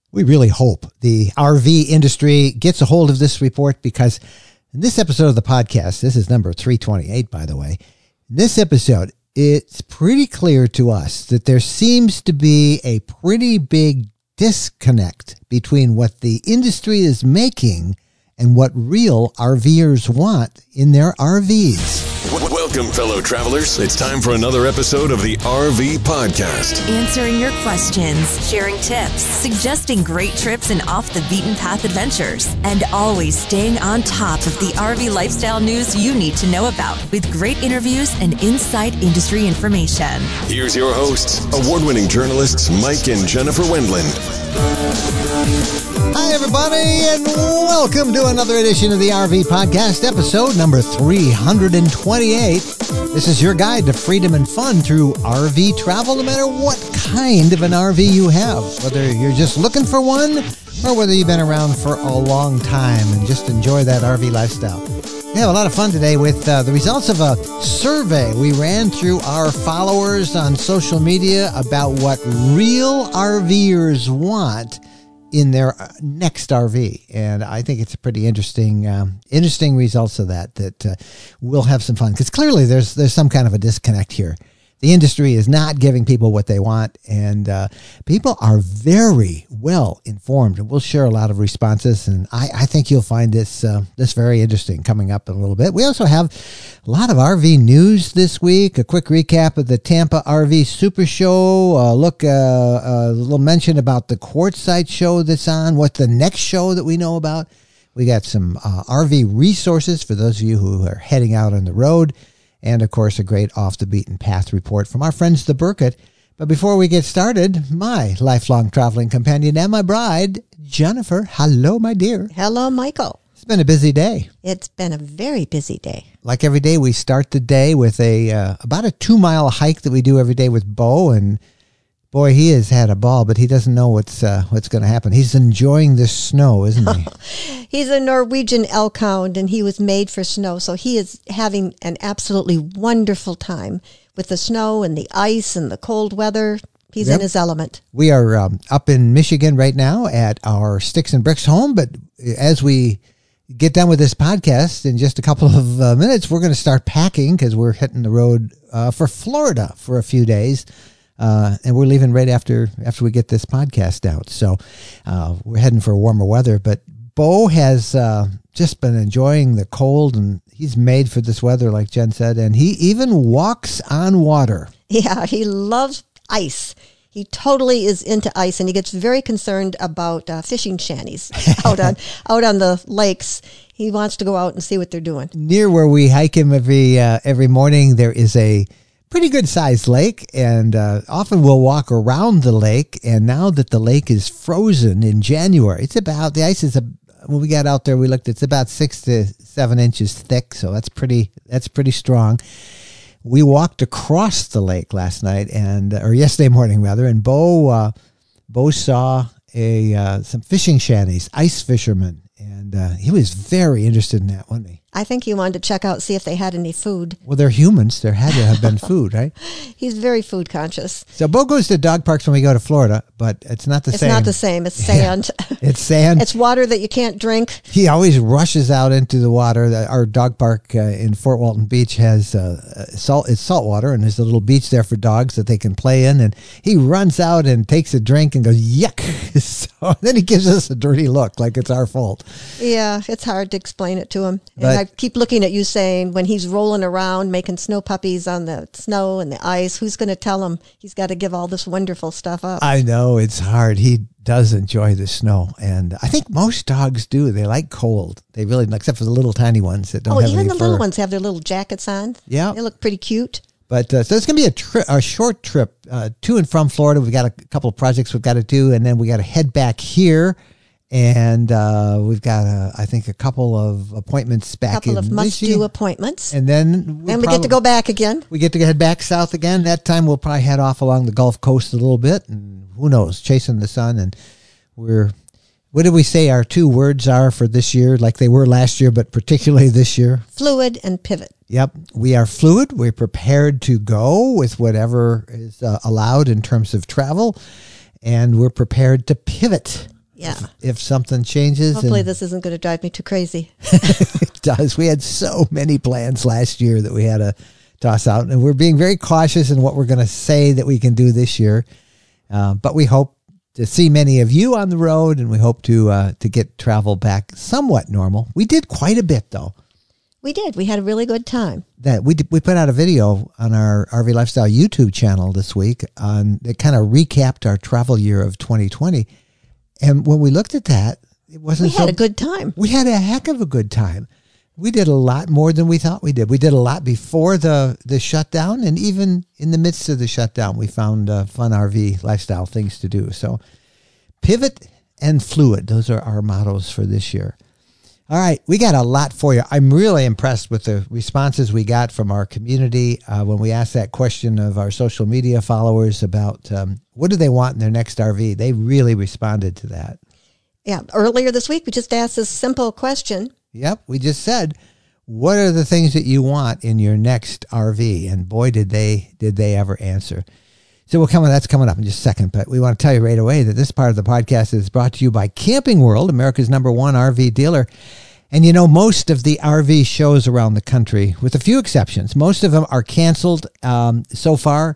We really hope the RV industry gets a hold of this report, because in this episode of the podcast, this is number 328, by the way, in this episode, it's pretty clear to us that there seems to be a pretty big disconnect between what the industry is making and what real RVers want in their RVs. Welcome, fellow travelers. It's time for another episode of the RV Podcast. Answering your questions, sharing tips, suggesting great trips and off-the-beaten-path adventures, and always staying on top of the RV lifestyle news you need to know about, with great interviews and inside industry information. Here's your hosts, award-winning journalists Mike and Jennifer Wendland. Hi, everybody, and welcome to another edition of the RV Podcast, episode number 328. This is your guide to freedom and fun through RV travel, no matter what kind of an RV you have, whether you're just looking for one or whether you've been around for a long time and just enjoy that RV lifestyle. We have a lot of fun today with the results of a survey we ran through our followers on social media about what real RVers want in their next RV. And I think it's a pretty interesting results of that we'll have some fun, because clearly there's some kind of a disconnect here. The industry is not giving people what they want, and people are very well informed. And we'll share a lot of responses, and I think you'll find this very interesting coming up in a little bit. We also have a lot of RV news this week. A quick recap of the Tampa RV Super Show. A little mention about the Quartzsite show that's on. What's the next show that we know about? We got some RV resources for those of you who are heading out on the road. And, of course, a great off-the-beaten-path report from our friends, the Burkett. But before we get started, my lifelong traveling companion and my bride, Jennifer. Hello, my dear. Hello, Michael. It's been a busy day. It's been a very busy day. Like every day, we start the day with about a 2-mile hike that we do every day with Bo. And, boy, he has had a ball, but he doesn't know what's going to happen. He's enjoying this snow, isn't he? He's a Norwegian elk hound, and he was made for snow. So he is having an absolutely wonderful time with the snow and the ice and the cold weather. He's in his element. We are up in Michigan right now at our Sticks and Bricks home. But as we get done with this podcast in just a couple of minutes, we're going to start packing, because we're hitting the road for Florida for a few days. And we're leaving right after we get this podcast out. So we're heading for warmer weather. But Bo has just been enjoying the cold, and he's made for this weather, like Jen said. And he even walks on water. Yeah, he loves ice. He totally is into ice, and he gets very concerned about fishing shanties out on the lakes. He wants to go out and see what they're doing. Near where we hike him every morning, there is a pretty good sized lake, and often we'll walk around the lake. And now that the lake is frozen in January, the ice is when we got out there, we looked, it's about 6 to 7 inches thick. So that's pretty strong. We walked across the lake last night or yesterday morning rather. And Bo saw some fishing shanties, ice fishermen. And he was very interested in that, wasn't he? I think he wanted to check out, see if they had any food. Well, they're humans. There had to have been food, right? He's very food conscious. So Bo goes to dog parks when we go to Florida, but it's not the same. It's not the same. It's sand. Yeah. It's sand. It's water that you can't drink. He always rushes out into the water. Our dog park in Fort Walton Beach has it's salt water, and there's a little beach there for dogs that they can play in. And he runs out and takes a drink and goes, yuck. So then he gives us a dirty look, like it's our fault. Yeah, it's hard to explain it to him. And I keep looking at you saying, when he's rolling around making snow puppies on the snow and the ice, who's going to tell him he's got to give all this wonderful stuff up? I know, it's hard. He does enjoy the snow, and I think most dogs do. They like cold. They really, except for the little tiny ones that don't have any fur. Oh, even the little ones have their little jackets on. Yeah. They look pretty cute. But so it's going to be a short trip to and from Florida. We've got a couple of projects we've got to do, and then we got to head back here. And we've got, I think, a couple of appointments back in Michigan. A couple of must-do appointments. And then we get to go back again. We get to head back south again. That time we'll probably head off along the Gulf Coast a little bit. And who knows, chasing the sun. And what did we say our 2 words are for this year, like they were last year, but particularly this year? Fluid and pivot. Yep. We are fluid. We're prepared to go with whatever is allowed in terms of travel. And we're prepared to pivot Yeah. If something changes. Hopefully this isn't going to drive me too crazy. It does. We had so many plans last year that we had to toss out. And we're being very cautious in what we're going to say that we can do this year. But we hope to see many of you on the road, and we hope to get travel back somewhat normal. We did quite a bit, though. We did. We had a really good time. We put out a video on our RV Lifestyle YouTube channel this week that kind of recapped our travel year of 2020. And when we looked at that, it wasn't. We had a good time. We had a heck of a good time. We did a lot more than we thought we did. We did a lot before the shutdown, and even in the midst of the shutdown, we found fun RV lifestyle things to do. So, pivot and fluid. Those are our mottos for this year. All right, we got a lot for you. I'm really impressed with the responses we got from our community when we asked that question of our social media followers about what do they want in their next RV. They really responded to that. Yeah, earlier this week, we just asked this simple question. Yep, we just said, what are the things that you want in your next RV? And boy, did they ever answer. So that's coming up in just a second, but we want to tell you right away that this part of the podcast is brought to you by Camping World, America's #1 RV dealer. And you know, most of the RV shows around the country, with a few exceptions, most of them are canceled so far.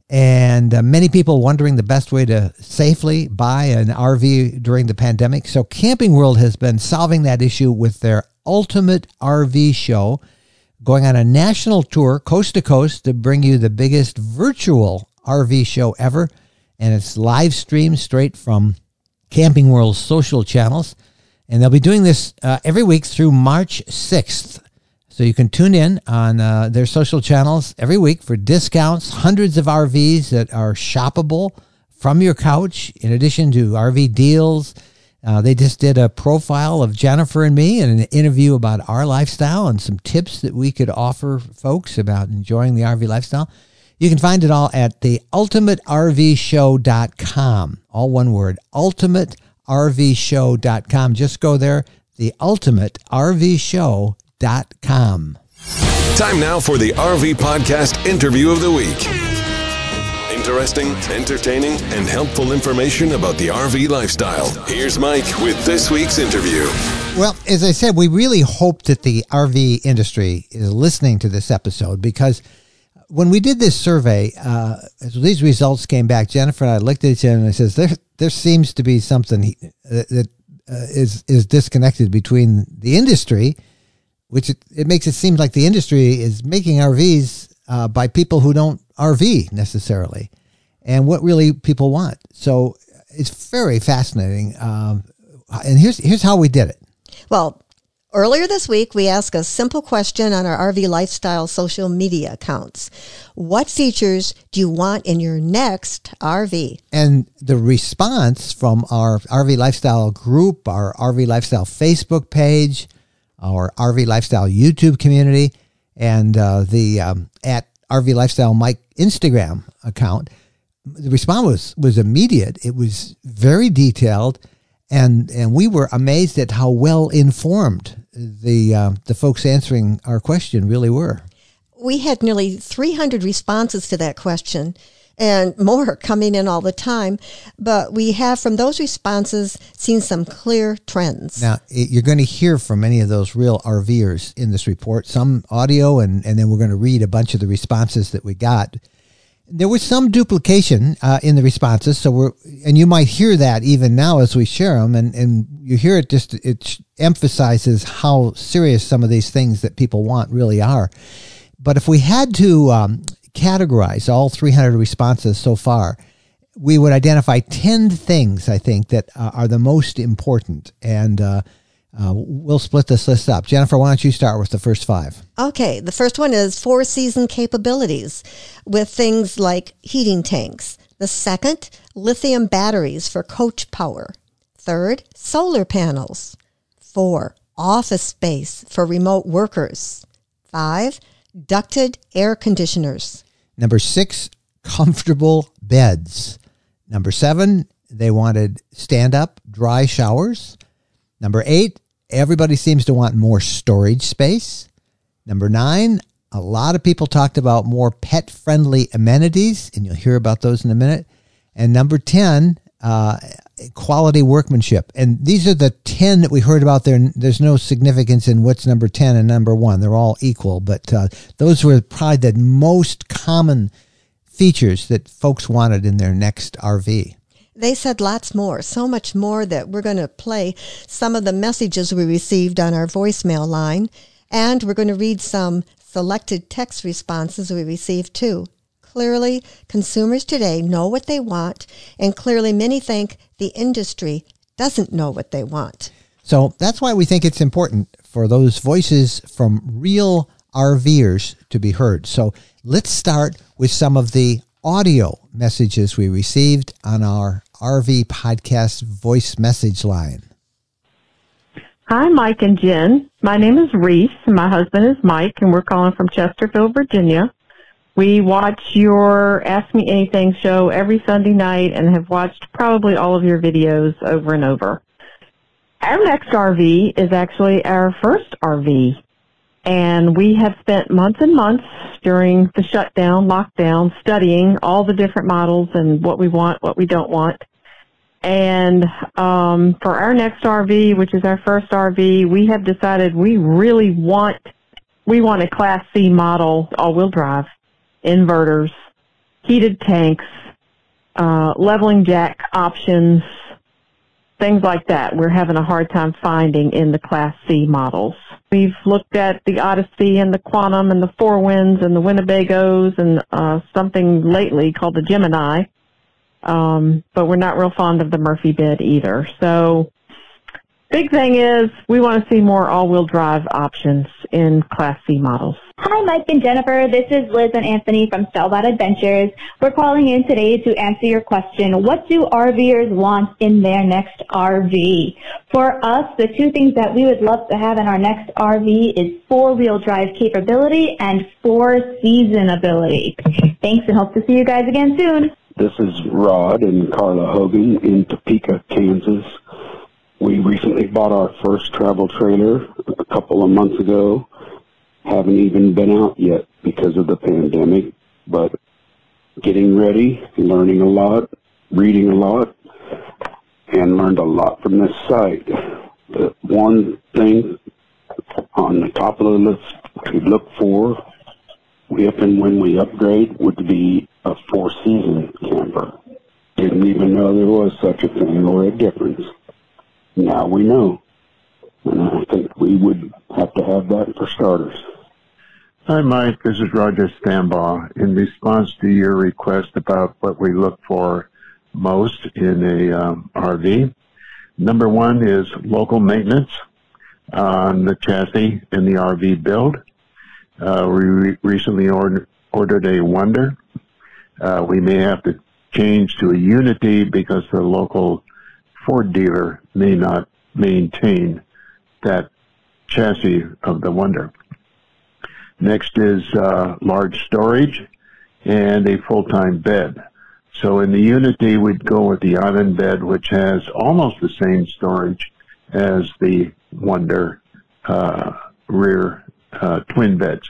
And many people wondering the best way to safely buy an RV during the pandemic. So Camping World has been solving that issue with their Ultimate RV Show, going on a national tour, coast to coast, to bring you the biggest virtual RV show ever. And it's live streamed straight from Camping World's social channels. And they'll be doing this every week through March 6th. So you can tune in on their social channels every week for discounts, hundreds of RVs that are shoppable from your couch, in addition to RV deals. They just did a profile of Jennifer and me and an interview about our lifestyle and some tips that we could offer folks about enjoying the RV lifestyle. You can find it all at the ultimatervshow.com. All one word, ultimatervshow.com. Just go there, the ultimatervshow.com. Time now for the RV Podcast Interview of the Week. Interesting, entertaining, and helpful information about the RV lifestyle. Here's Mike with this week's interview. Well, as I said, we really hope that the RV industry is listening to this episode, because when we did this survey, these results came back. Jennifer and I looked at each other and I says, there seems to be something that is disconnected between the industry, which it makes it seem like the industry is making RVs by people who don't RV necessarily, and what really people want. So it's very fascinating. And here's how we did it. Well, earlier this week, we asked a simple question on our RV Lifestyle social media accounts. What features do you want in your next RV? And the response from our RV Lifestyle group, our RV Lifestyle Facebook page, our RV Lifestyle YouTube community, and the at RV Lifestyle Mike Instagram account, the response was immediate. It was very detailed, and we were amazed at how well informed the folks answering our question really were. We had nearly 300 responses to that question, and more coming in all the time. But we have, from those responses, seen some clear trends. Now, you're going to hear from many of those real RVers in this report, some audio, and then we're going to read a bunch of the responses that we got. There was some duplication in the responses, and you might hear that even now as we share them, and you hear it it emphasizes how serious some of these things that people want really are. But if we had to categorize all 300 responses so far, we would identify 10 things, I think, that are the most important. And we'll split this list up. Jennifer, why don't you start with the first 5? Okay. The first one is 4-season capabilities with things like heating tanks. The second, lithium batteries for coach power. Third, solar panels. 4, office space for remote workers. 5, ducted air conditioners. Number 6, comfortable beds. Number 7, they wanted stand-up dry showers. Number 8, everybody seems to want more storage space. Number 9, a lot of people talked about more pet-friendly amenities, and you'll hear about those in a minute. And number 10, quality workmanship. And these are the 10 that we heard about there. There's no significance in what's number 10 and number 1. They're all equal. But those were probably the most common features that folks wanted in their next RV. They said lots more, so much more that we're going to play some of the messages we received on our voicemail line. And we're going to read some selected text responses we received too. Clearly, consumers today know what they want, and clearly many think the industry doesn't know what they want. So that's why we think it's important for those voices from real RVers to be heard. So let's start with some of the audio messages we received on our RV podcast voice message line. Hi, Mike and Jen. My name is Reese, and my husband is Mike, and we're calling from Chesterfield, Virginia. We watch your Ask Me Anything show every Sunday night and have watched probably all of your videos over and over. Our next RV is actually our first RV, and we have spent months and months during the shutdown, lockdown, studying all the different models and what we want, what we don't want. And for our next RV, which is our first RV, we have decided we want a Class C model, all-wheel drive, inverters, heated tanks, leveling jack options, things like that. We're having a hard time finding in the Class C models. We've looked at the Odyssey and the Quantum and the Four Winds and the Winnebagos and something lately called the Gemini, but we're not real fond of the Murphy bed either. So big thing is we want to see more all-wheel drive options in Class C models. Hi, Mike and Jennifer. This is Liz and Anthony from Stelbot Adventures. We're calling in today to answer your question, what do RVers want in their next RV? For us, the two things that we would love to have in our next RV is four-wheel drive capability and four-season ability. Thanks, and hope to see you guys again soon. This is Rod and Carla Hogan in Topeka, Kansas. We recently bought our first travel trailer a couple of months ago. Haven't even been out yet because of the pandemic, but getting ready, learning a lot, reading a lot, and learned a lot from this site. The one thing on the top of the list to look for if and when we upgrade would be a four-season camper. Didn't even know there was such a thing or a difference. Now we know, and I think we would have to have that for starters. Hi, Mike. This is Roger Stambaugh. In response to your request about what we look for most in a RV, number one is local maintenance on the chassis and the RV build. We recently ordered a Wonder. We may have to change to a Unity because the local Ford dealer may not maintain that chassis of the Wonder. Next is large storage and a full-time bed. So in the Unity, we'd go with the island bed, which has almost the same storage as the Wonder rear twin beds.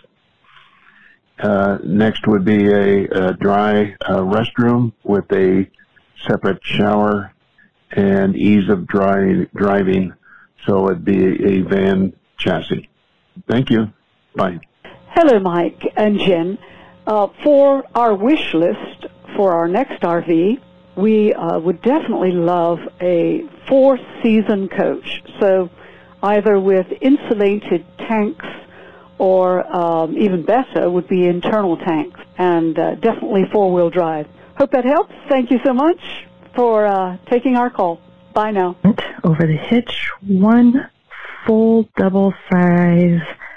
Next would be a dry restroom with a separate shower and ease of driving, so it'd be a van chassis. Thank you. Bye. Hello, Mike and Jen. For our wish list for our next RV, we would definitely love a four-season coach. So either with insulated tanks or even better would be internal tanks, and definitely four-wheel drive. Hope that helps. Thank you so much for taking our call. Bye now. Over the hitch, one full double-size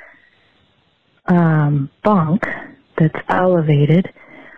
bunk that's elevated,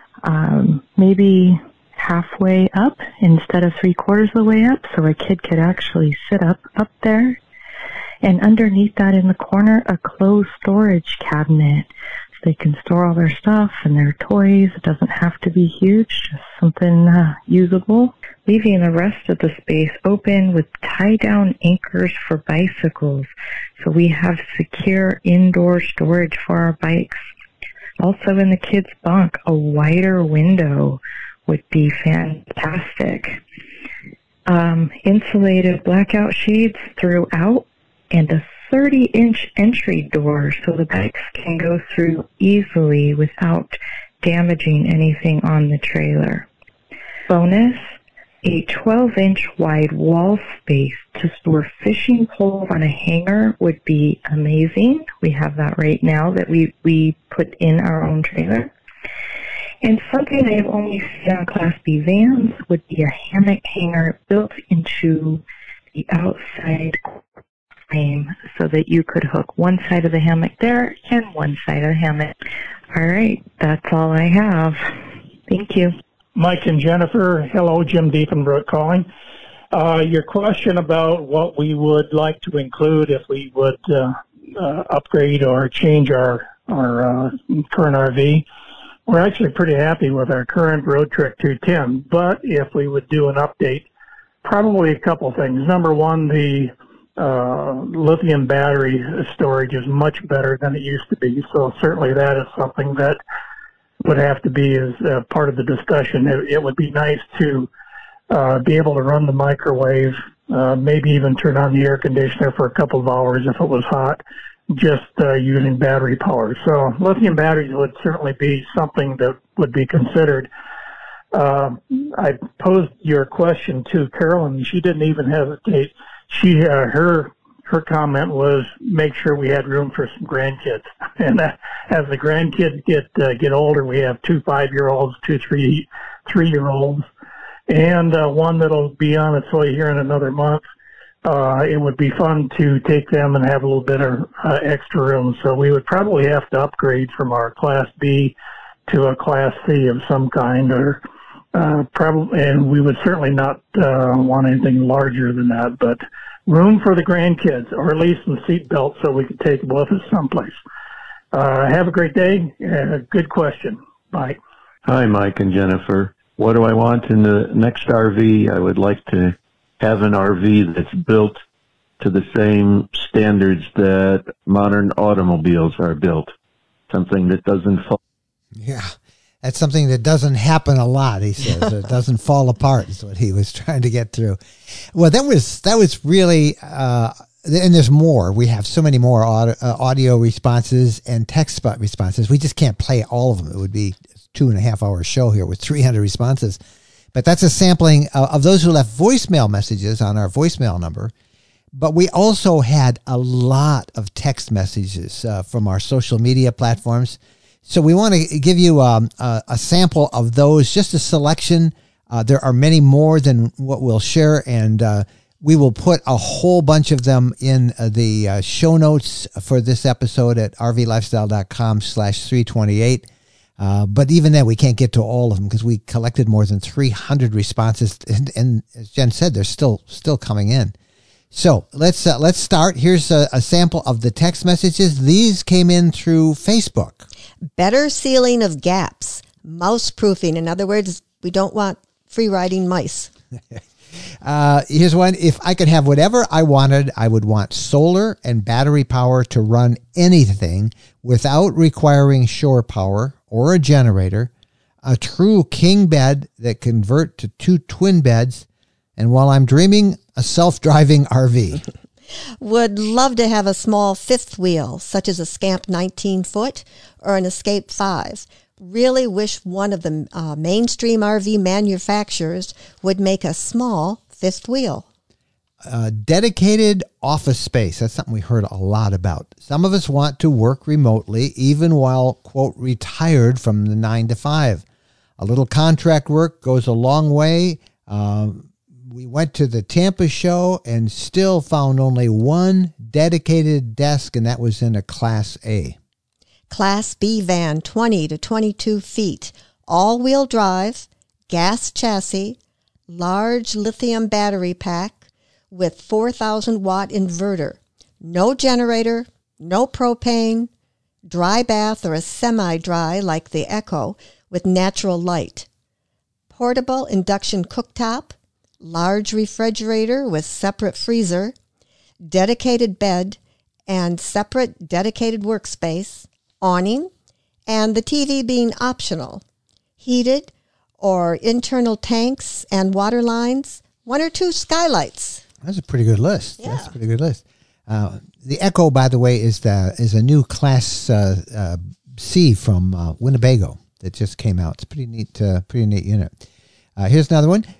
maybe halfway up instead of three-quarters of the way up, so a kid could actually sit up there. And underneath that in the corner, a closed storage cabinet. So they can store all their stuff and their toys. It doesn't have to be huge, just something usable. Leaving the rest of the space open with tie-down anchors for bicycles. So we have secure indoor storage for our bikes. Also in the kids' bunk, a wider window would be fantastic. insulated blackout shades throughout, and a 30-inch entry door so the bikes can go through easily without damaging anything on the trailer. Bonus, a 12-inch wide wall space to store fishing poles on a hanger would be amazing. We have that right now that we put in our own trailer. And something I have only seen on Class B vans would be a hammock hanger built into the outside frame so that you could hook one side of the hammock there and one side of the hammock. All right, that's all I have. Thank you. Mike and Jennifer, hello, Jim Diefenbrook calling. Your question about what we would like to include if we would upgrade or change our current RV. We're actually pretty happy with our current Road Trek 210, but if we would do an update, probably a couple things. Number one, the lithium battery storage is much better than it used to be, so certainly that is something that would have to be as part of the discussion. It would be nice to be able to run the microwave, maybe even turn on the air conditioner for a couple of hours if it was hot, just using battery power. So lithium batteries would certainly be something that would be considered. I posed your question to Carolyn, and she didn't even hesitate. Her comment was make sure we had room for some grandkids. And as the grandkids get older, we have 2 5-year-olds, 2 3-year-olds, and one that'll be on its way here in another month. It would be fun to take them and have a little bit of extra room. So we would probably have to upgrade from our Class B to a Class C of some kind, or probably, and we would certainly not want anything larger than that, but room for the grandkids, or at least some seat belts so we could take them with us someplace. Have a great day. Good question. Bye. Hi, Mike and Jennifer. What do I want in the next RV? I would like to have an RV that's built to the same standards that modern automobiles are built. Something that doesn't fall. Yeah. That's something that doesn't happen a lot, he says. It doesn't fall apart is what he was trying to get through. Well, that was really, and there's more. We have so many more audio responses and text responses. We just can't play all of them. It would be a 2.5-hour show here with 300 responses. But that's a sampling of those who left voicemail messages on our voicemail number. But we also had a lot of text messages from our social media platforms. So we want to give you a sample of those, just a selection. There are many more than what we'll share, and we will put a whole bunch of them in the show notes for this episode at rvlifestyle.com/328. But even then, we can't get to all of them because we collected more than 300 responses, and as Jen said, they're still coming in. So let's start. Here's a sample of the text messages. These came in through Facebook. Better sealing of gaps, mouse proofing. In other words, we don't want free riding mice. Here's one. If I could have whatever I wanted, I would want solar and battery power to run anything without requiring shore power or a generator, a true king bed that convert to 2 twin beds, and while I'm dreaming, a self-driving RV. Would love to have a small fifth wheel, such as a Scamp 19-foot or an Escape 5. Really wish one of the mainstream RV manufacturers would make a small fifth wheel. Dedicated office space. That's something we heard a lot about. Some of us want to work remotely, even while, quote, retired from the 9 to 5. A little contract work goes a long way. We went to the Tampa show and still found only one dedicated desk, and that was in a Class A. Class B van, 20 to 22 feet, all-wheel drive, gas chassis, large lithium battery pack with 4,000-watt inverter, no generator, no propane, dry bath or a semi-dry like the Echo with natural light, portable induction cooktop, large refrigerator with separate freezer, dedicated bed, and separate dedicated workspace, awning, and the TV being optional, heated or internal tanks and water lines, 1 or 2 skylights. That's a pretty good list. Yeah. That's a pretty good list. The Echo, by the way, is a new Class C from Winnebago that just came out. It's a pretty neat unit. Here's another one.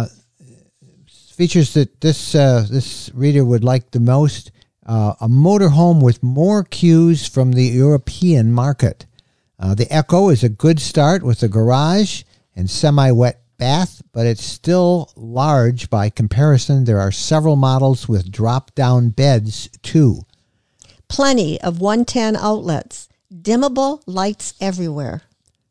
Features that this reader would like the most: a motorhome with more cues from the European market. The Echo is a good start with a garage and semi-wet bath, but it's still large by comparison. There are several models with drop-down beds, too. Plenty of 110 outlets. Dimmable lights everywhere.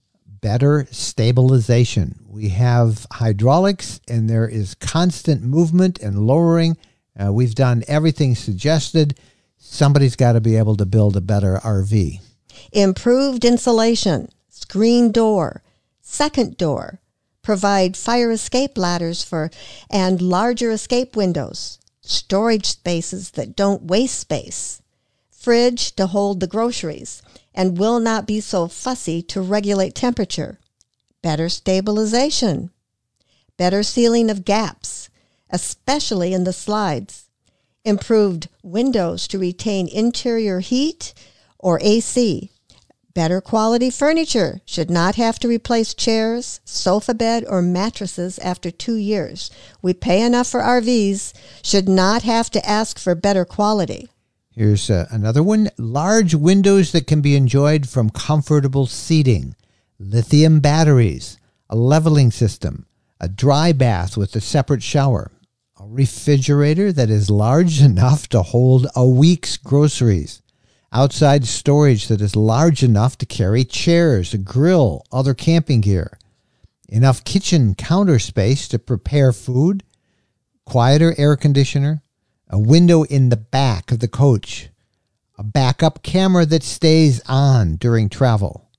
Better stabilization. We have hydraulics, and there is constant movement and lowering. We've done everything suggested. Somebody's got to be able to build a better RV. Improved insulation. Screen door. Second door. Provide fire escape ladders and larger escape windows. Storage spaces that don't waste space. Fridge to hold the groceries and will not be so fussy to regulate temperature. Better stabilization. Better sealing of gaps, especially in the slides. Improved windows to retain interior heat or AC. Better quality furniture. Should not have to replace chairs, sofa bed, or mattresses after 2 years. We pay enough for RVs. Should not have to ask for better quality. Here's another one. Large windows that can be enjoyed from comfortable seating. Lithium batteries. A leveling system. A dry bath with a separate shower. A refrigerator that is large enough to hold a week's groceries. Outside storage that is large enough to carry chairs, a grill, other camping gear. Enough kitchen counter space to prepare food. Quieter air conditioner. A window in the back of the coach. A backup camera that stays on during travel.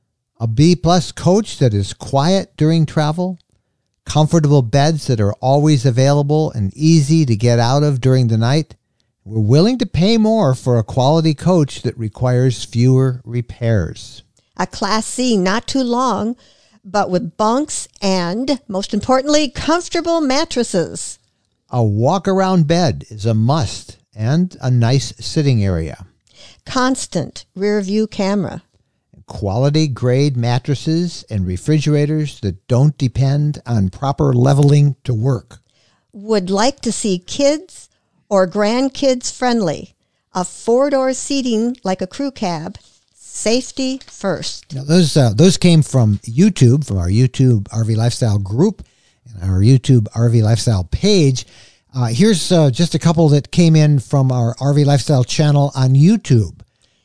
A B-plus coach that is quiet during travel. Comfortable beds that are always available and easy to get out of during the night. We're willing to pay more for a quality coach that requires fewer repairs. A Class C, not too long, but with bunks and, most importantly, comfortable mattresses. A walk-around bed is a must, and a nice sitting area. Constant rear-view camera. Quality grade mattresses and refrigerators that don't depend on proper leveling to work. Would like to see kids or grandkids friendly. A 4-door seating like a crew cab. Safety first. Now those came from YouTube, from our YouTube RV Lifestyle group and our YouTube RV Lifestyle page. Here's just a couple that came in from our RV Lifestyle channel on YouTube.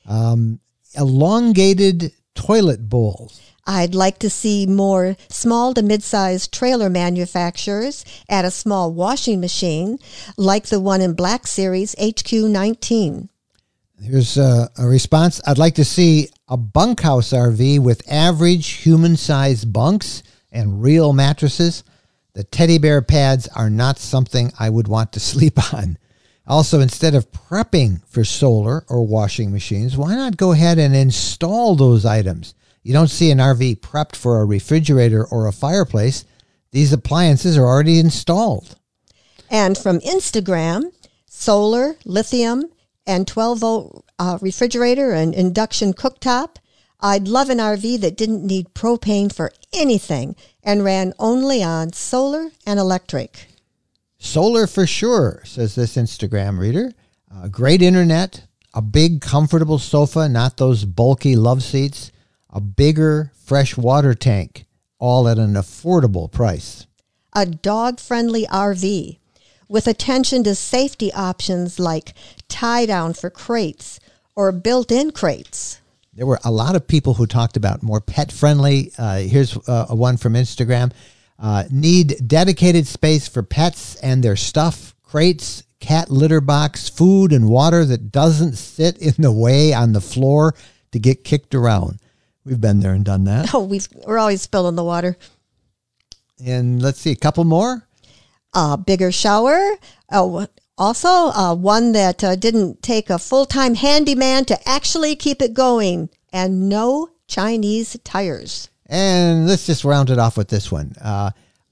Elongated toilet bowls. I'd like to see more small to mid-sized trailer manufacturers add a small washing machine like the one in Black Series HQ19. Here's a response. I'd like to see a bunkhouse RV with average human-sized bunks and real mattresses. The teddy bear pads are not something I would want to sleep on. Also, instead of prepping for solar or washing machines, why not go ahead and install those items? You don't see an RV prepped for a refrigerator or a fireplace. These appliances are already installed. And from Instagram, solar, lithium, and 12-volt refrigerator and induction cooktop. I'd love an RV that didn't need propane for anything and ran only on solar and electric. Solar for sure, says this Instagram reader. Great internet, a big comfortable sofa, not those bulky love seats, a bigger fresh water tank, all at an affordable price. A dog-friendly RV with attention to safety options like tie-down for crates or built-in crates. There were a lot of people who talked about more pet-friendly. Here's one from Instagram. Need dedicated space for pets and their stuff, crates, cat litter box, food and water that doesn't sit in the way on the floor to get kicked around. We've been there and done that. Oh, we're always spilling the water. And let's see, a couple more. A bigger shower. Also, one that didn't take a full-time handyman to actually keep it going. And no Chinese tires. And let's just round it off with this one.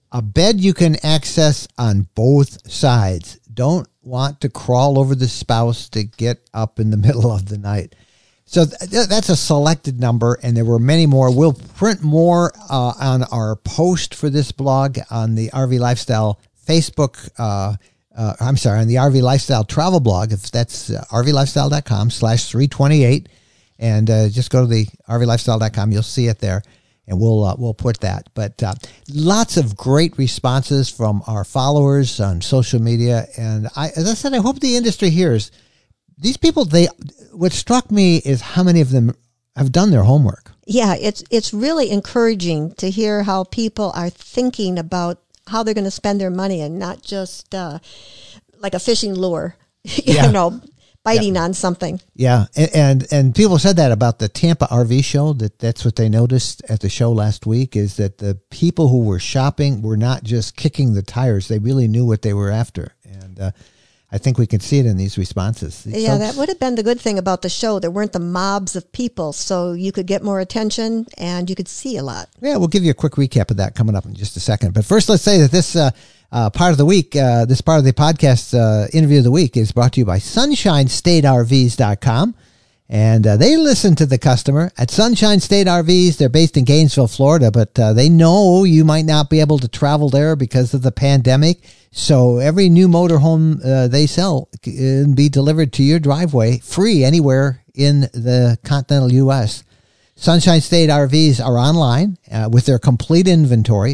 A bed you can access on both sides. Don't want to crawl over the spouse to get up in the middle of the night. So that's a selected number, and there were many more. We'll print more on our post for this blog on the RV Lifestyle Facebook. On the RV Lifestyle travel blog. If that's rvlifestyle.com/328, and just go to the rvlifestyle.com. You'll see it there, and we'll put that. But lots of great responses from our followers on social media, and as I said, I hope the industry hears. These people, what struck me is how many of them have done their homework. Yeah, it's really encouraging to hear how people are thinking about how they're going to spend their money and not just like a fishing lure, biting on something. Yeah, and people said that about the Tampa RV show, that's what they noticed at the show last week, is that the people who were shopping were not just kicking the tires. They really knew what they were after. And I think we can see it in these responses. That would have been the good thing about the show. There weren't the mobs of people, so you could get more attention and you could see a lot. Yeah, we'll give you a quick recap of that coming up in just a second. But first, let's say that this part of the week, this part of the podcast interview of the week is brought to you by SunshineStateRVs.com. And they listen to the customer at Sunshine State RVs. They're based in Gainesville, Florida, but they know you might not be able to travel there because of the pandemic. So every new motorhome they sell can be delivered to your driveway free anywhere in the continental U.S. Sunshine State RVs are online with their complete inventory.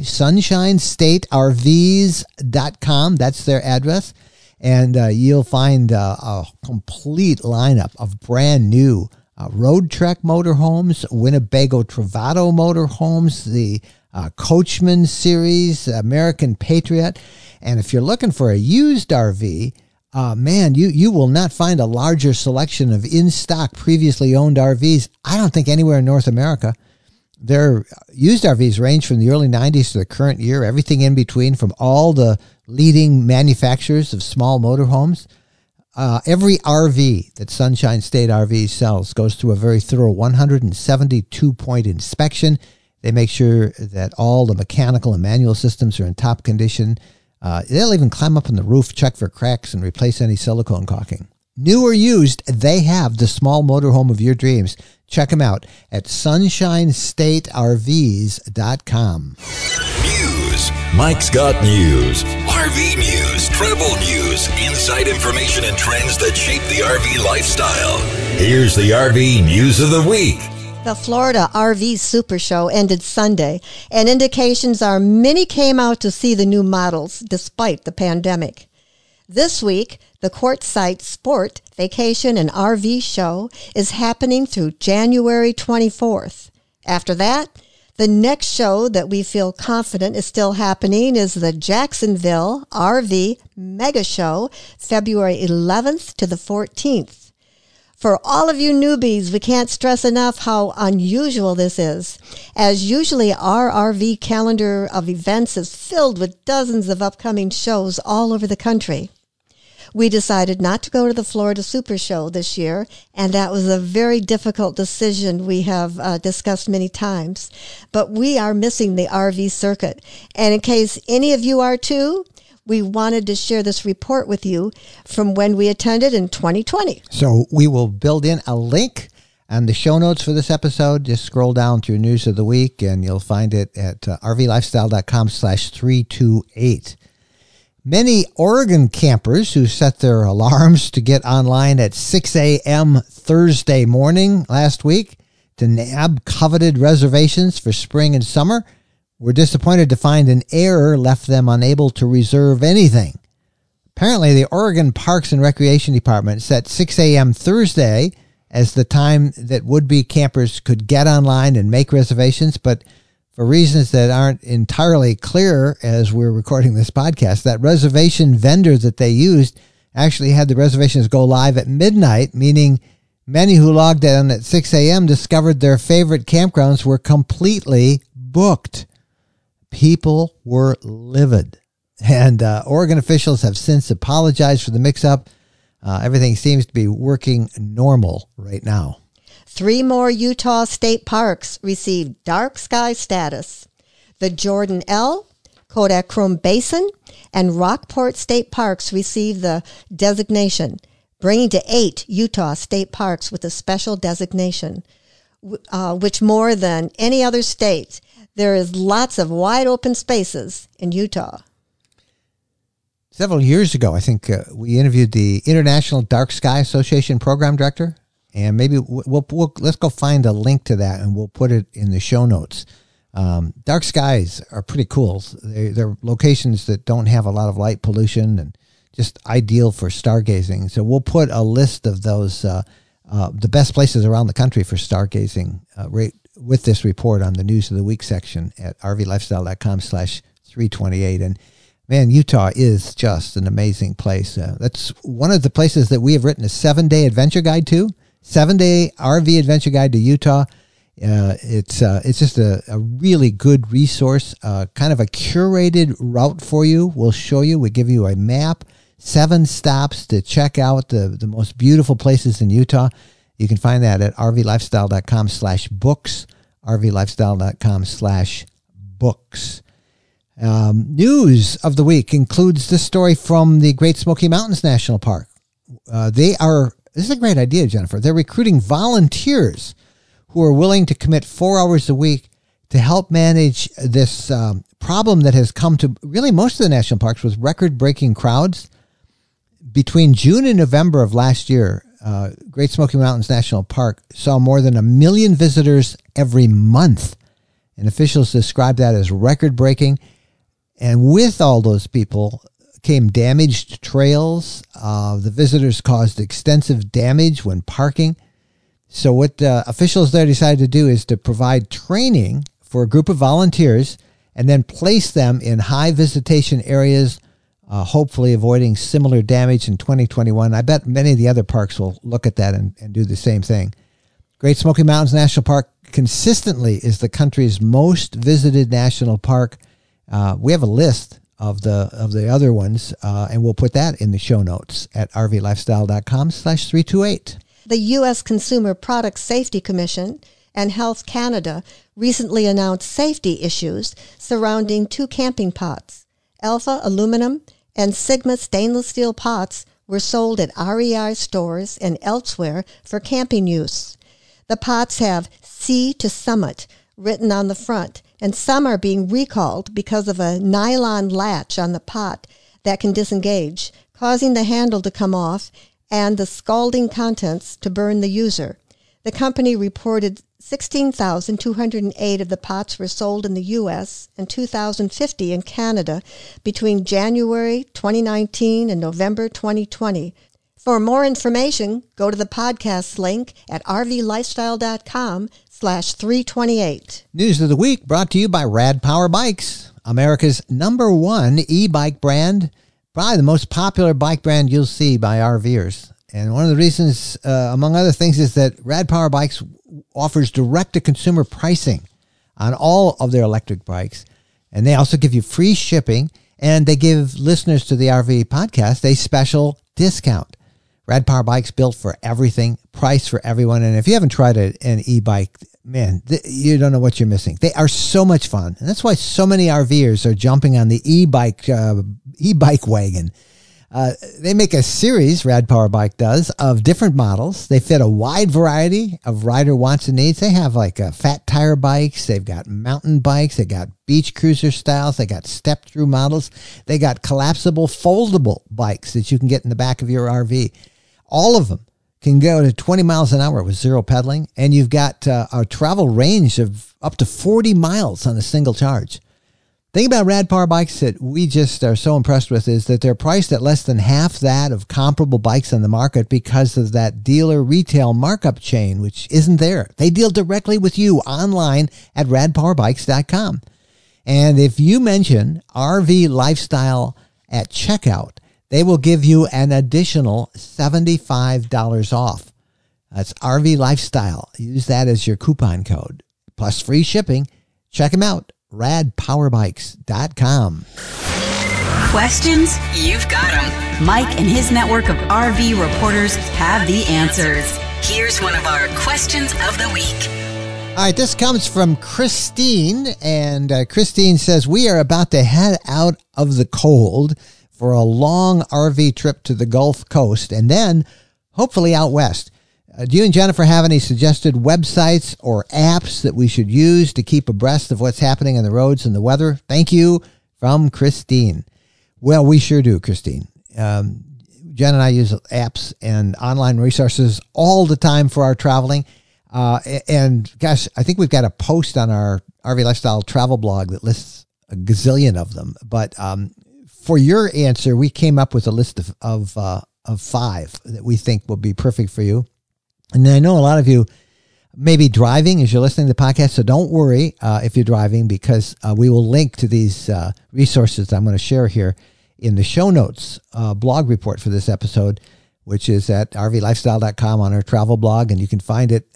SunshineStateRVs.com. That's their address. And you'll find a complete lineup of brand new Road Trek motorhomes, Winnebago Travato motorhomes, the Coachman series, American Patriot. And if you're looking for a used RV, you will not find a larger selection of in-stock previously owned RVs, I don't think, anywhere in North America. Their used RVs range from the early 90s to the current year, everything in between, from all the leading manufacturers of small motorhomes. Every RV that Sunshine State RVs sells goes through a very thorough 172-point inspection. They make sure that all the mechanical and manual systems are in top condition. They'll even climb up on the roof, check for cracks, and replace any silicone caulking. New or used, they have the small motorhome of your dreams. Check them out at SunshineStateRVs.com. News. Mike's got news. RV news, travel news, inside information and trends that shape the RV lifestyle. Here's the RV news of the week. The Florida RV Super Show ended Sunday, and indications are many came out to see the new models despite the pandemic. This week, the Quartzsite Sport, Vacation, and RV Show is happening through January 24th. After that, the next show that we feel confident is still happening is the Jacksonville RV Mega Show, February 11th to the 14th. For all of you newbies, we can't stress enough how unusual this is, as usually our RV calendar of events is filled with dozens of upcoming shows all over the country. We decided not to go to the Florida Super Show this year, and that was a very difficult decision we have discussed many times. But we are missing the RV circuit, and in case any of you are too, we wanted to share this report with you from when we attended in 2020. So we will build in a link on the show notes for this episode. Just scroll down through News of the Week, and you'll find it at rvlifestyle.com/328. Many Oregon campers who set their alarms to get online at 6 a.m. Thursday morning last week to nab coveted reservations for spring and summer were disappointed to find an error left them unable to reserve anything. Apparently, the Oregon Parks and Recreation Department set 6 a.m. Thursday as the time that would-be campers could get online and make reservations, but for reasons that aren't entirely clear as we're recording this podcast, that reservation vendor that they used actually had the reservations go live at midnight, meaning many who logged in at 6 a.m. discovered their favorite campgrounds were completely booked. People were livid. And Oregon officials have since apologized for the mix-up. Everything seems to be working normal right now. 3 more Utah state parks received dark sky status. The Jordan L., Kodachrome Basin and Rockport State Parks receive the designation, bringing to 8 Utah state parks with a special designation, which more than any other state. There is lots of wide open spaces in Utah. Several years ago, I think we interviewed the International Dark Sky Association program director, and maybe let's go find a link to that, and we'll put it in the show notes. Dark skies are pretty cool. They're locations that don't have a lot of light pollution and just ideal for stargazing. So we'll put a list of those, the best places around the country for stargazing, right with this report on the News of the Week section at rvlifestyle.com/328. And man, Utah is just an amazing place. That's one of the places that we have written a 7-day adventure guide to. 7-day RV adventure guide to Utah. It's just a really good resource, kind of a curated route for you. We'll show you. We give you a map, 7 stops to check out the most beautiful places in Utah. You can find that at rvlifestyle.com/books, rvlifestyle.com/books. News of the week includes this story from the Great Smoky Mountains National Park. This is a great idea, Jennifer. They're recruiting volunteers who are willing to commit 4 hours a week to help manage this problem that has come to really most of the national parks with record-breaking crowds. Between June and November of last year, Great Smoky Mountains National Park saw more than 1 million visitors every month. And officials describe that as record-breaking. And with all those people came damaged trails. The visitors caused extensive damage when parking. So what officials there decided to do is to provide training for a group of volunteers and then place them in high visitation areas, hopefully avoiding similar damage in 2021. I bet many of the other parks will look at that and do the same thing. Great Smoky Mountains National Park consistently is the country's most visited national park. We have a list of the other ones, and we'll put that in the show notes at rvlifestyle.com/328. The U.S. Consumer Product Safety Commission and Health Canada recently announced safety issues surrounding 2 camping pots. Alpha aluminum and Sigma stainless steel pots were sold at REI stores and elsewhere for camping use. The pots have Sea to Summit written on the front, and some are being recalled because of a nylon latch on the pot that can disengage, causing the handle to come off and the scalding contents to burn the user. The company reported 16,208 of the pots were sold in the U.S. and 2,050 in Canada between January 2019 and November 2020. For more information, go to the podcast link at rvlifestyle.com/328. News of the Week brought to you by Rad Power Bikes, America's #1 e-bike brand, probably the most popular bike brand you'll see by RVers. And one of the reasons, among other things, is that Rad Power Bikes offers direct-to-consumer pricing on all of their electric bikes. And they also give you free shipping, and they give listeners to the RV podcast a special discount. Rad Power Bikes built for everything, priced for everyone. And if you haven't tried an e-bike, man, you don't know what you're missing. They are so much fun. And that's why so many RVers are jumping on the e-bike wagon. They make a series, Rad Power Bike does, of different models. They fit a wide variety of rider wants and needs. They have like fat tire bikes. They've got mountain bikes. They got beach cruiser styles. They got step-through models. They got collapsible, foldable bikes that you can get in the back of your RV. All of them can go to 20 miles an hour with zero pedaling, and you've got a travel range of up to 40 miles on a single charge. The thing about Rad Power Bikes that we just are so impressed with is that they're priced at less than half that of comparable bikes on the market because of that dealer retail markup chain, which isn't there. They deal directly with you online at radpowerbikes.com. And if you mention RV Lifestyle at checkout, they will give you an additional $75 off. That's RV Lifestyle. Use that as your coupon code. Plus free shipping. Check them out. radpowerbikes.com. Questions? You've got them. Mike and his network of RV reporters have the answers. Here's one of our questions of the week. All right, this comes from Christine, and Christine says, we are about to head out of the cold for a long RV trip to the Gulf Coast and then hopefully out west. Do you and Jennifer have any suggested websites or apps that we should use to keep abreast of what's happening on the roads and the weather? Thank you, from Christine. Well, we sure do, Christine. Jen and I use apps and online resources all the time for our traveling. And gosh, I think we've got a post on our RV Lifestyle travel blog that lists a gazillion of them. But for your answer, we came up with a list of 5 that we think will be perfect for you. And I know a lot of you may be driving as you're listening to the podcast, so don't worry if you're driving, because we will link to these resources I'm going to share here in the show notes blog report for this episode, which is at rvlifestyle.com on our travel blog, and you can find it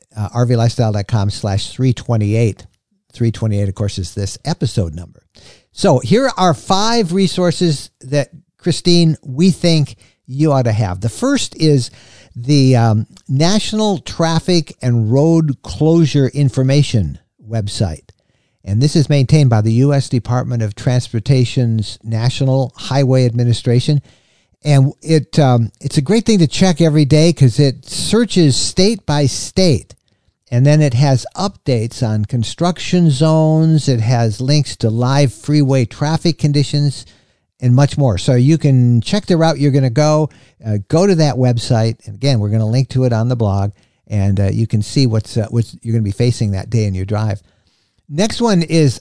rvlifestyle.com/328. 328, of course, is this episode number. So here are 5 resources that, Christine, we think you ought to have. The first is the National Traffic and Road Closure Information website. And this is maintained by the U.S. Department of Transportation's National Highway Administration. And it's a great thing to check every day because it searches state by state. And then it has updates on construction zones. It has links to live freeway traffic conditions and much more. So you can check the route you're going to go to that website. And again, we're going to link to it on the blog, and you can see what you're going to be facing that day in your drive. Next one is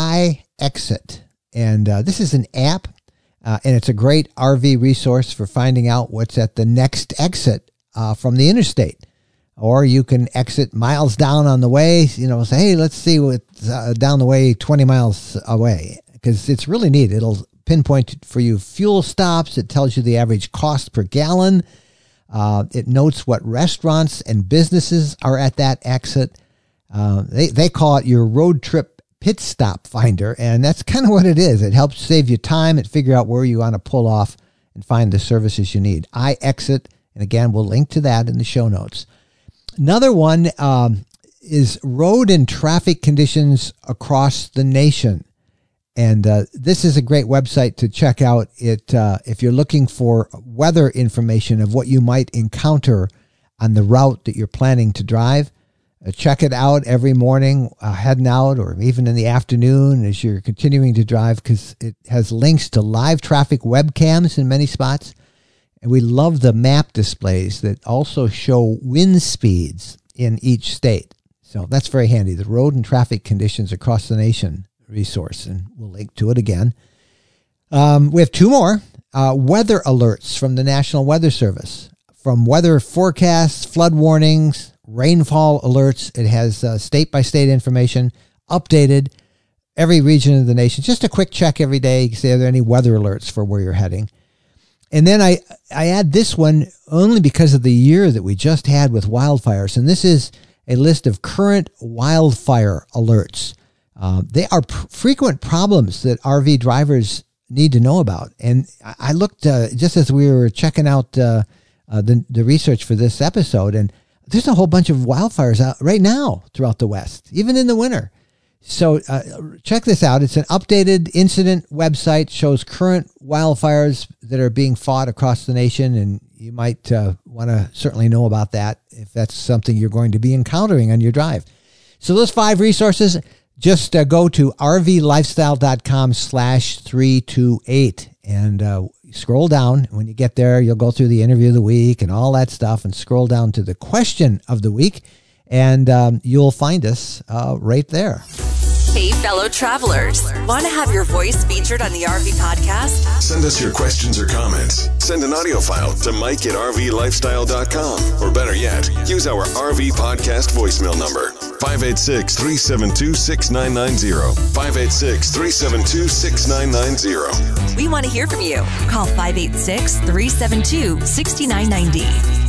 iExit. And this is an app, and it's a great RV resource for finding out what's at the next exit from the interstate. Or you can exit miles down on the way, say, hey, let's see what's down the way 20 miles away, because it's really neat. It'll pinpoint for you fuel stops. It tells you the average cost per gallon. It notes what restaurants and businesses are at that exit. They call it your road trip pit stop finder, and that's kind of what it is. It helps save you time and figure out where you want to pull off and find the services you need. iExit, and again, we'll link to that in the show notes. Another one is road and traffic conditions across the nation. And this is a great website to check out if you're looking for weather information of what you might encounter on the route that you're planning to drive. Check it out every morning heading out, or even in the afternoon as you're continuing to drive, because it has links to live traffic webcams in many spots. And we love the map displays that also show wind speeds in each state. So that's very handy. The road and traffic conditions across the nation resource, and we'll link to it again. We have 2 more. Weather alerts from the National Weather Service. From weather forecasts, flood warnings, rainfall alerts. It has state-by-state information, updated every region of the nation. Just a quick check every day. You can say, are there any weather alerts for where you're heading? And then I add this one only because of the year that we just had with wildfires. And this is a list of current wildfire alerts. They are frequent problems that RV drivers need to know about. And I looked just as we were checking out the research for this episode, and there's a whole bunch of wildfires out right now throughout the West, even in the winter. So check this out. It's an updated incident website, shows current wildfires that are being fought across the nation, and you might want to certainly know about that if that's something you're going to be encountering on your drive. So those 5 resources, just go to rvlifestyle.com/328 and scroll down. When you get there, you'll go through the interview of the week and all that stuff, and scroll down to the question of the week, and you'll find us right there. Hey, fellow travelers. Want to have your voice featured on the RV podcast? Send us your questions or comments. Send an audio file to Mike at rvlifestyle.com. Or better yet, use our RV podcast voicemail number, 586-372-6990. 586-372-6990. We want to hear from you. Call 586-372-6990.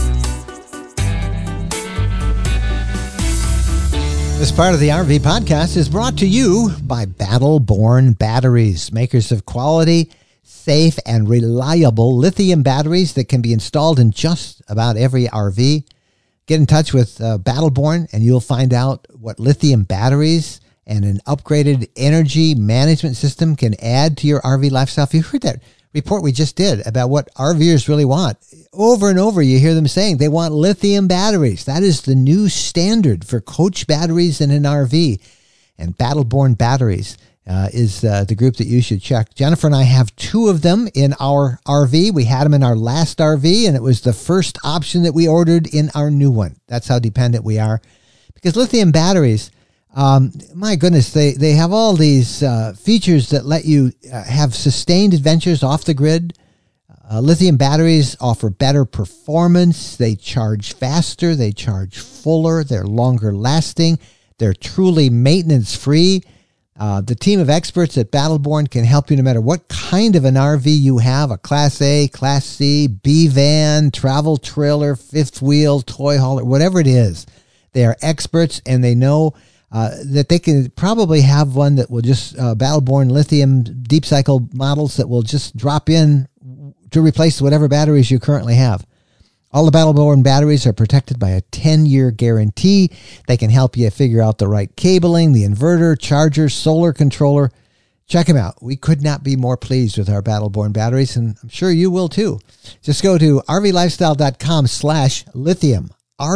This part of the RV podcast is brought to you by Battle Born Batteries, makers of quality, safe, and reliable lithium batteries that can be installed in just about every RV. get in touch with Battleborn, and you'll find out what lithium batteries and an upgraded energy management system can add to your RV lifestyle. If you heard that report we just did about what RVers really want, over and over you hear them saying they want lithium batteries. That is the new standard for coach batteries in an RV. And Battleborn Batteries is the group that you should check. Jennifer and I have 2 of them in our RV. We had them in our last RV, and it was the first option that we ordered in our new one. That's how dependent we are. Because lithium batteries, my goodness, they have all these features that let you have sustained adventures off the grid. Lithium batteries offer better performance. They charge faster. They charge fuller. They're longer lasting. They're truly maintenance free. The team of experts at Battleborn can help you no matter what kind of an RV you have, a Class A, Class C, B van, travel trailer, fifth wheel, toy hauler, whatever it is. They are experts, and they know that they can probably have one that will just, Battleborn lithium deep cycle models that will just drop in to replace whatever batteries you currently have. All the Battleborn batteries are protected by a 10-year guarantee. They can help you figure out the right cabling, the inverter, charger, solar controller. Check them out. We could not be more pleased with our Battleborn batteries, and I'm sure you will too. Just go to rvlifestyle.com/lithium.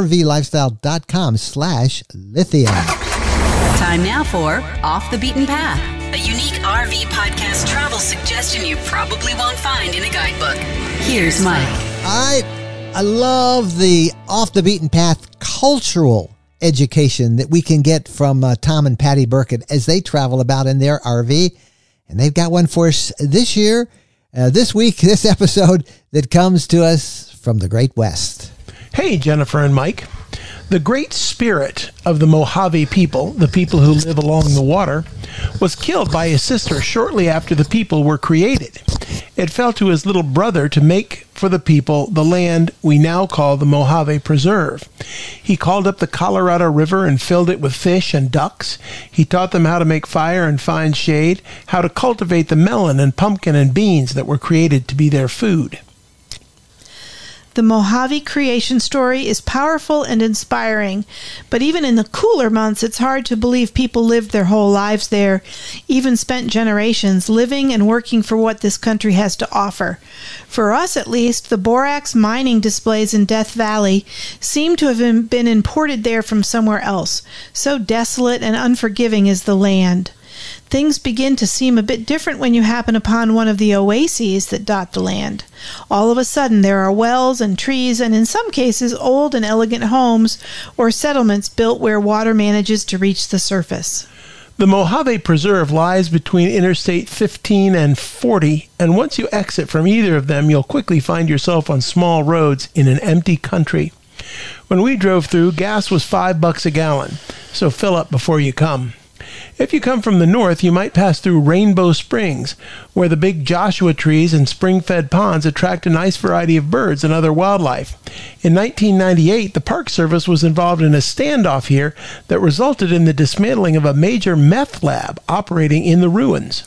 rvlifestyle.com/lithium. Time now for Off the Beaten Path, a unique RV podcast travel suggestion you probably won't find in a guidebook. Here's Mike. I love the Off the Beaten Path cultural education that we can get from Tom and Patty Burkett as they travel about in their RV. And they've got one for us this year, this week, this episode that comes to us from the Great West. Hey, Jennifer and Mike. The great spirit of the Mojave people, the people who live along the water, was killed by his sister shortly after the people were created. It fell to his little brother to make for the people the land we now call the Mojave Preserve. He called up the Colorado River and filled it with fish and ducks. He taught them how to make fire and find shade, how to cultivate the melon and pumpkin and beans that were created to be their food. The Mojave creation story is powerful and inspiring, but even in the cooler months, it's hard to believe people lived their whole lives there, even spent generations living and working for what this country has to offer. For us, at least, the borax mining displays in Death Valley seem to have been imported there from somewhere else. So desolate and unforgiving is the land. Things begin to seem a bit different when you happen upon one of the oases that dot the land. All of a sudden, there are wells and trees, and in some cases, old and elegant homes or settlements built where water manages to reach the surface. The Mojave Preserve lies between Interstate 15 and 40, and once you exit from either of them, you'll quickly find yourself on small roads in an empty country. When we drove through, gas was $5 a gallon, so fill up before you come. If you come from the north, you might pass through Rainbow Springs, where the big Joshua trees and spring-fed ponds attract a nice variety of birds and other wildlife. In 1998, the Park Service was involved in a standoff here that resulted in the dismantling of a major meth lab operating in the ruins.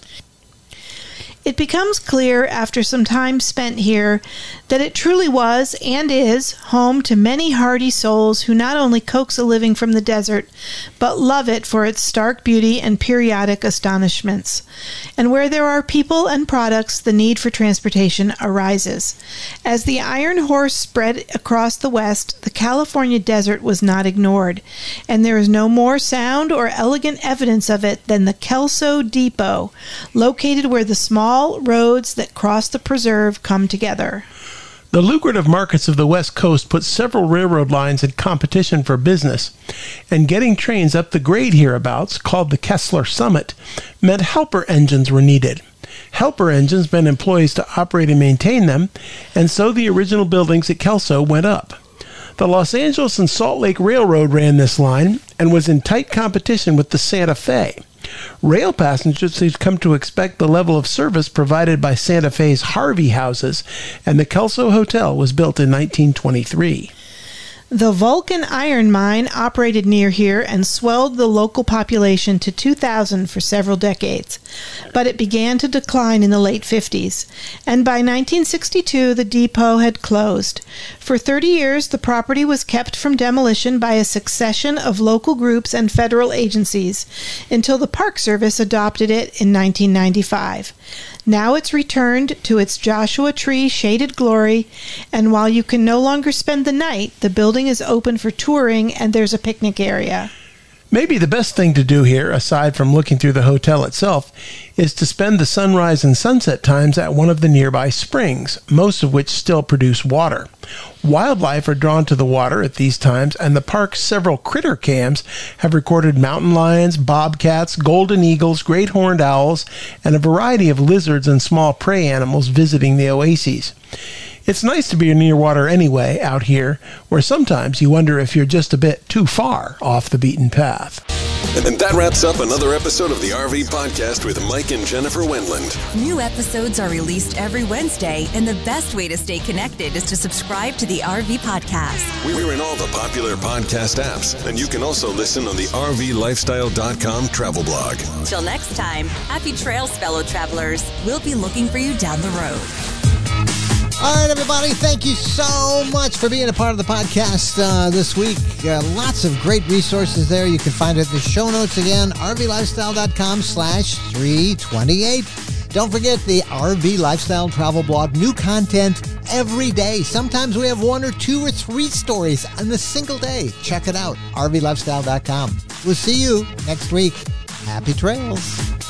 It becomes clear after some time spent here that it truly was and is home to many hardy souls who not only coax a living from the desert, but love it for its stark beauty and periodic astonishments. And where there are people and products, the need for transportation arises. As the Iron Horse spread across the West, the California desert was not ignored, and there is no more sound or elegant evidence of it than the Kelso Depot, located where the small roads that cross the preserve come together. The lucrative markets of the West Coast put several railroad lines in competition for business, and getting trains up the grade hereabouts, called the Kessler Summit, meant helper engines were needed. Helper engines meant employees to operate and maintain them, and so the original buildings at Kelso went up. The Los Angeles and Salt Lake Railroad ran this line and was in tight competition with the Santa Fe. Rail passengers had come to expect the level of service provided by Santa Fe's Harvey houses, and the Kelso Hotel was built in 1923. The Vulcan Iron Mine operated near here and swelled the local population to 2,000 for several decades, but it began to decline in the late 50s, and by 1962 the depot had closed. For 30 years, the property was kept from demolition by a succession of local groups and federal agencies, until the Park Service adopted it in 1995. Now it's returned to its Joshua Tree shaded glory, and while you can no longer spend the night, the building is open for touring and there's a picnic area. Maybe the best thing to do here, aside from looking through the hotel itself, is to spend the sunrise and sunset times at one of the nearby springs, most of which still produce water. Wildlife are drawn to the water at these times, and the park's several critter cams have recorded mountain lions, bobcats, golden eagles, great horned owls, and a variety of lizards and small prey animals visiting the oases. It's nice to be near water anyway out here, where sometimes you wonder if you're just a bit too far off the beaten path. And that wraps up another episode of the RV Podcast with Mike and Jennifer Wendland. New episodes are released every Wednesday, and the best way to stay connected is to subscribe to the RV Podcast. We're in all the popular podcast apps, and you can also listen on the RVLifestyle.com travel blog. Till next time, happy trails, fellow travelers. We'll be looking for you down the road. All right, everybody, thank you so much for being a part of the podcast this week. Lots of great resources there. You can find it in the show notes again, rvlifestyle.com/328. Don't forget the RV Lifestyle Travel Blog. New content every day. Sometimes we have 1 or 2 or 3 stories on a single day. Check it out, rvlifestyle.com. We'll see you next week. Happy trails.